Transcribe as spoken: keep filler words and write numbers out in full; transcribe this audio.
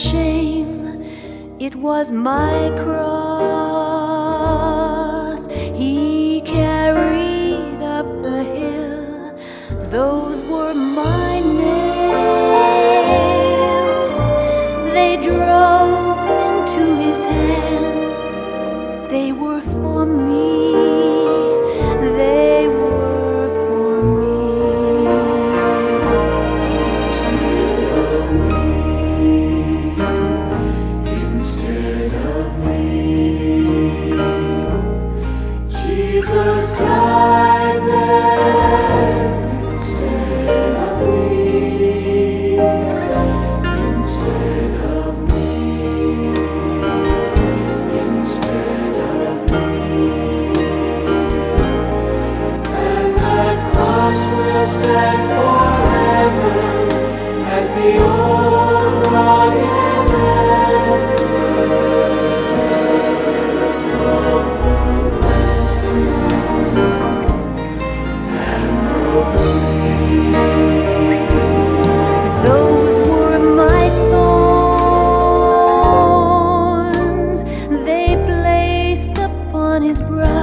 shame, it was my cross he carried up the hill. Those were my nails, they drove into his hands. They were for me, they were for me. Instead of me, instead of me, Jesus died there instead of me, instead of me, instead of me. And that cross will stand forever as the old rugged emblem of the risen and broken. Those were my thorns, they placed upon his brow.